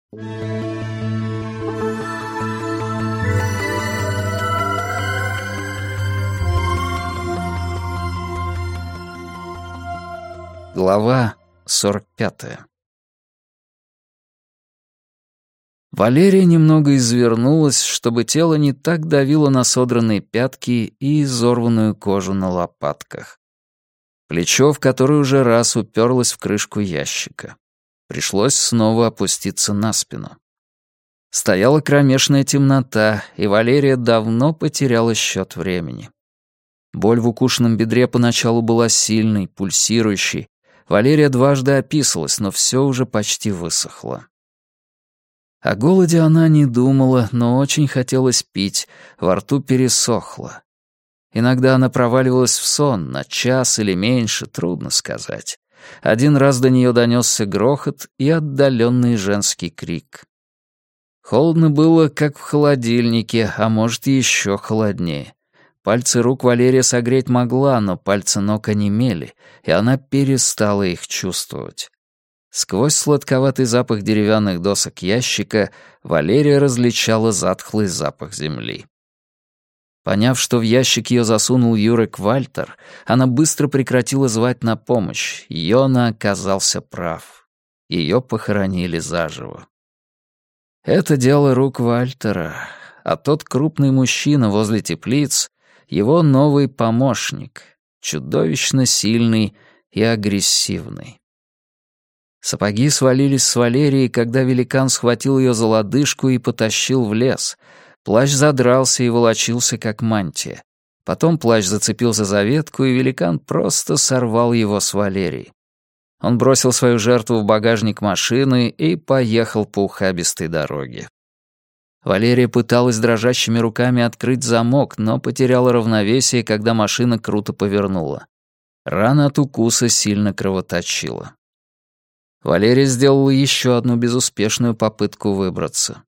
Глава 45. Валерия немного извернулась, чтобы тело не так давило на содранные пятки и изорванную кожу на лопатках. Плечо в которое уже раз уперлось в крышку ящика. Пришлось снова опуститься на спину. Стояла кромешная темнота, и Валерия давно потеряла счет времени. Боль в укушенном бедре поначалу была сильной, пульсирующей. Валерия дважды описалась, но все уже почти высохло. О голоде она не думала, но очень хотелось пить, во рту пересохло. Иногда она проваливалась в сон, на час или меньше, трудно сказать. Один раз до нее донесся грохот и отдаленный женский крик. Холодно было, как в холодильнике, а может, еще холоднее. Пальцы рук Валерия согреть могла, но пальцы ног онемели, и она перестала их чувствовать. Сквозь сладковатый запах деревянных досок ящика Валерия различала затхлый запах земли. Поняв, что в ящик ее засунул Юрек Вальтер, она быстро прекратила звать на помощь. Йона оказался прав. Ее похоронили заживо. Это дело рук Вальтера, а тот крупный мужчина возле теплиц — его новый помощник, чудовищно сильный и агрессивный. Сапоги свалились с Валерии, когда великан схватил ее за лодыжку и потащил в лес. Плащ задрался и волочился, как мантия. Потом плащ зацепился за ветку, и великан просто сорвал его с Валерии. Он бросил свою жертву в багажник машины и поехал по ухабистой дороге. Валерия пыталась дрожащими руками открыть замок, но потеряла равновесие, когда машина круто повернула. Рана от укуса сильно кровоточила. Валерия сделала еще одну безуспешную попытку выбраться.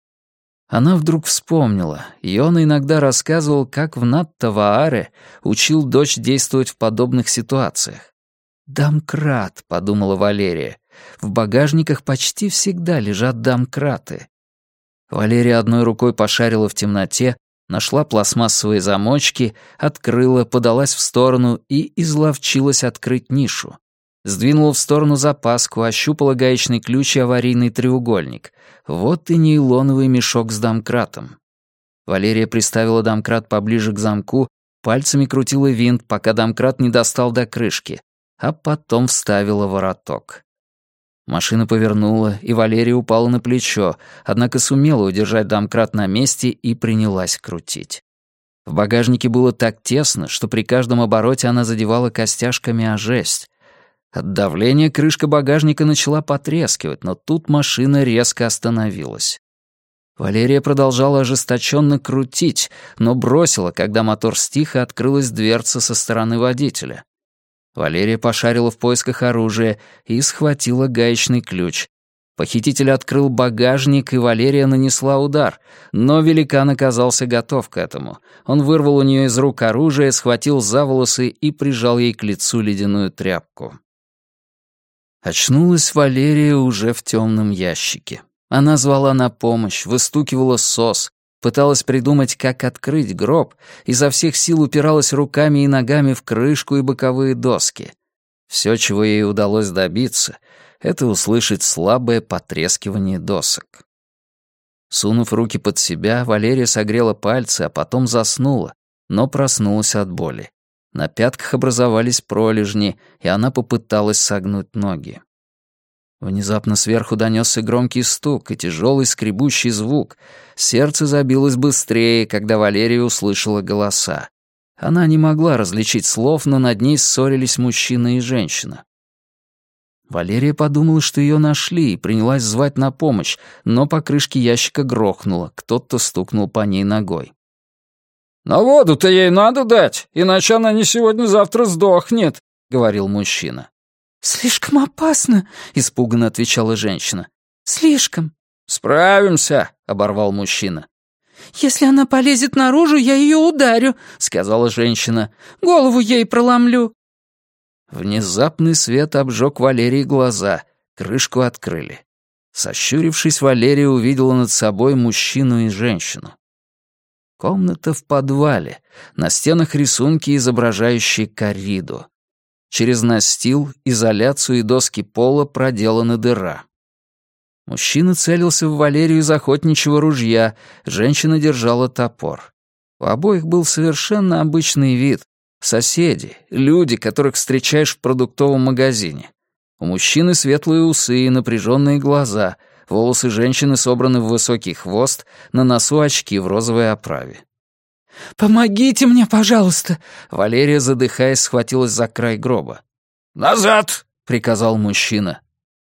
Она вдруг вспомнила. Йона иногда рассказывал, как в Натта-Вааре учил дочь действовать в подобных ситуациях. «Домкрат», — подумала Валерия. «В багажниках почти всегда лежат домкраты». Валерия одной рукой пошарила в темноте, нашла пластмассовые замочки, открыла, подалась в сторону и изловчилась открыть нишу. Сдвинула в сторону запаску, ощупала гаечный ключ и аварийный треугольник. Вот и нейлоновый мешок с домкратом. Валерия приставила домкрат поближе к замку, пальцами крутила винт, пока домкрат не достал до крышки, а потом вставила вороток. Машина повернула, и Валерия упала на плечо, однако сумела удержать домкрат на месте и принялась крутить. В багажнике было так тесно, что при каждом обороте она задевала костяшками о жесть. От давления крышка багажника начала потрескивать, но тут машина резко остановилась. Валерия продолжала ожесточенно крутить, но бросила, когда мотор стих и открылась дверца со стороны водителя. Валерия пошарила в поисках оружия и схватила гаечный ключ. Похититель открыл багажник, и Валерия нанесла удар, но великан оказался готов к этому. Он вырвал у нее из рук оружие, схватил за волосы и прижал ей к лицу ледяную тряпку. Очнулась Валерия уже в темном ящике. Она звала на помощь, выстукивала СОС, пыталась придумать, как открыть гроб, изо всех сил упиралась руками и ногами в крышку и боковые доски. Все, чего ей удалось добиться, это услышать слабое потрескивание досок. Сунув руки под себя, Валерия согрела пальцы, а потом заснула, но проснулась от боли. На пятках образовались пролежни, и она попыталась согнуть ноги. Внезапно сверху донесся громкий стук и тяжелый скребущий звук. Сердце забилось быстрее, когда Валерия услышала голоса. Она не могла различить слов, но над ней ссорились мужчина и женщина. Валерия подумала, что ее нашли, и принялась звать на помощь, но по крышке ящика грохнуло, кто-то стукнул по ней ногой. «Но воду-то ей надо дать, иначе она не сегодня-завтра сдохнет», — говорил мужчина. «Слишком опасно», — испуганно отвечала женщина. «Слишком». «Справимся», — оборвал мужчина. «Если она полезет наружу, я ее ударю», — сказала женщина. «Голову ей проломлю». Внезапный свет обжег Валерии глаза. Крышку открыли. Сощурившись, Валерия увидела над собой мужчину и женщину. Комната в подвале, на стенах рисунки, изображающие корриду. Через настил, изоляцию и доски пола проделана дыра. Мужчина целился в Валерию из охотничьего ружья, женщина держала топор. У обоих был совершенно обычный вид. Соседи, люди, которых встречаешь в продуктовом магазине. У мужчины светлые усы и напряженные глаза, волосы женщины собраны в высокий хвост, на носу очки в розовой оправе. «Помогите мне, пожалуйста!» Валерия, задыхаясь, схватилась за край гроба. «Назад!» — приказал мужчина.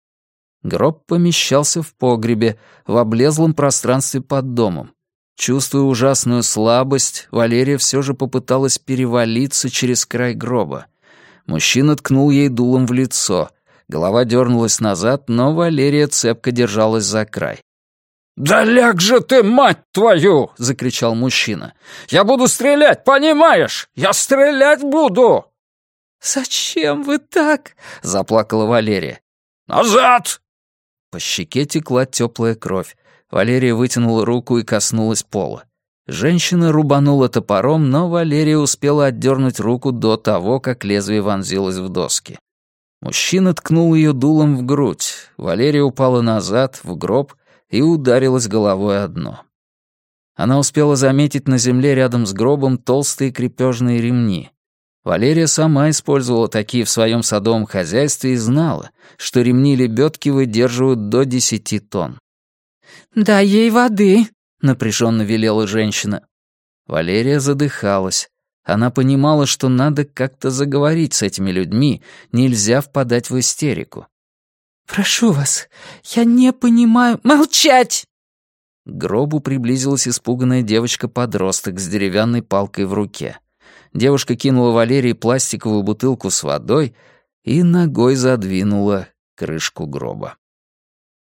Гроб помещался в погребе, в облезлом пространстве под домом. Чувствуя ужасную слабость, Валерия все же попыталась перевалиться через край гроба. Мужчина ткнул ей дулом в лицо. Голова дернулась назад, но Валерия цепко держалась за край. «Да ляг же ты, мать твою!» — закричал мужчина. «Я буду стрелять, понимаешь? Я стрелять буду!» «Зачем вы так?» — заплакала Валерия. «Назад!» По щеке текла теплая кровь. Валерия вытянула руку и коснулась пола. Женщина рубанула топором, но Валерия успела отдернуть руку до того, как лезвие вонзилось в доски. Мужчина ткнул ее дулом в грудь. Валерия упала назад, в гроб, и ударилась головой о дно. Она успела заметить на земле рядом с гробом толстые крепежные ремни. Валерия сама использовала такие в своем садовом хозяйстве и знала, что ремни лебедки выдерживают до 10 тонн. «Дай ей воды», — напряженно велела женщина. Валерия задыхалась. Она понимала, что надо как-то заговорить с этими людьми, нельзя впадать в истерику. «Прошу вас, я не понимаю...» «Молчать!» К гробу приблизилась испуганная девочка-подросток с деревянной палкой в руке. Девушка кинула Валерии пластиковую бутылку с водой и ногой задвинула крышку гроба.